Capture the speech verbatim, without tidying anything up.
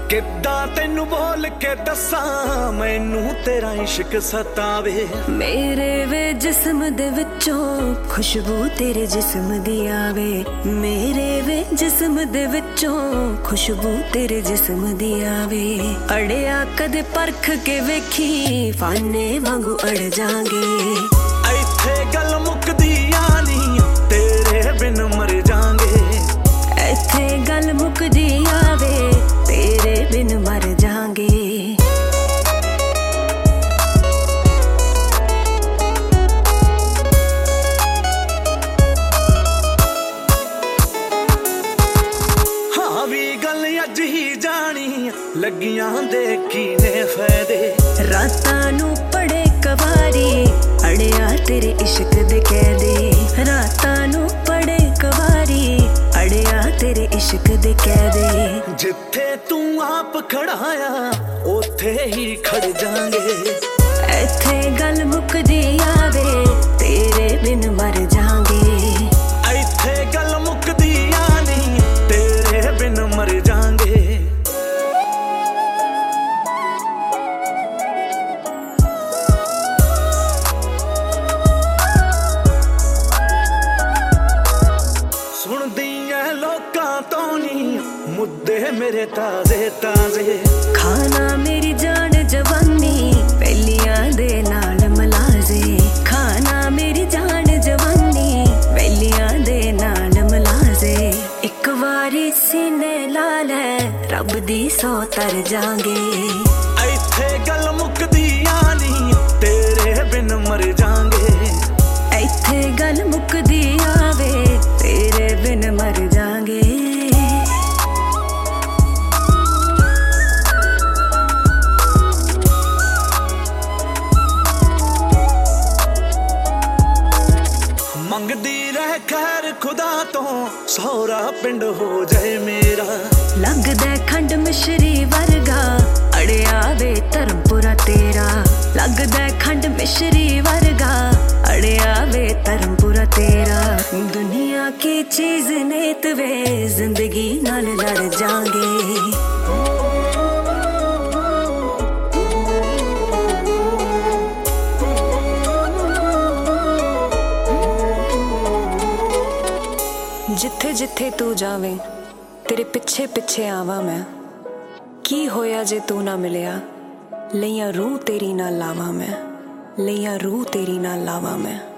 किद्दां तैनू बोल के दस्सां मैनू तेरा इश्क सतावे। मेरे वे जिस्म दे विचों खुशबू तेरे जिस्म दी आवे। मेरे वे जिस्म दे विचों खुशबू तेरे जिस्म दी आवे। अड़िया कदे परख के वेखी फाने वांगू अड़ जांगे। इत्थे गल मुकदी आनी तेरे बिन मर जांगे। इत्थे गल मुकदी आवे तेरे बिन मर जांगे। हाँ भी गल अज ही जानी लगियां देखी ने फायदे। रातां नू पड़े कवारी अड़िया तेरे इश्क दे कहदे। रातां नू पड़े कवारी अड़िया तेरे इश्क दे कहदे। जिथे तू आप खड़ाया ओथे ही खड़ जांगे। इत्थे गल मुकदी आवे तेरे बिन मर जांगे। इत्थे गल मुकदी आनी तेरे बिन मर जांगे। मुद्दे मेरे ताजे ताजे। खाना मेरी जान जवानी पहलियां दे नाल मलाजे। खाना मेरी जान जवानी पहलियां दे नाल मलाजे। एक वारी सीने ला ले रब दी सौ तर जांगे। इत्थे गल मुकदी आनी तेरे बिन मर जांगे। इत्थे गल मुकदी आवे तेरे बिन मर जांगे। मंगदी रह खैर खुदा तो सौरा पिंड हो जाए मेरा। लगदा खंड मिश्री वर्गा अड़िया वे धर्मपुरा तेरा। लगदा खंड मिश्री वर्गा अड़िया वे धर्मपुरा तेरा। दुनिया की चीज नेत वे जिंदगी नाल लड़ जांगे। जिथे जिथे तू जावे तेरे पिछे पिछे आवा मैं। की होया जे तू ना मिलिया लइयां रूह तेरी ना लावा मैं। लइयां रूह तेरी ना लावा मैं।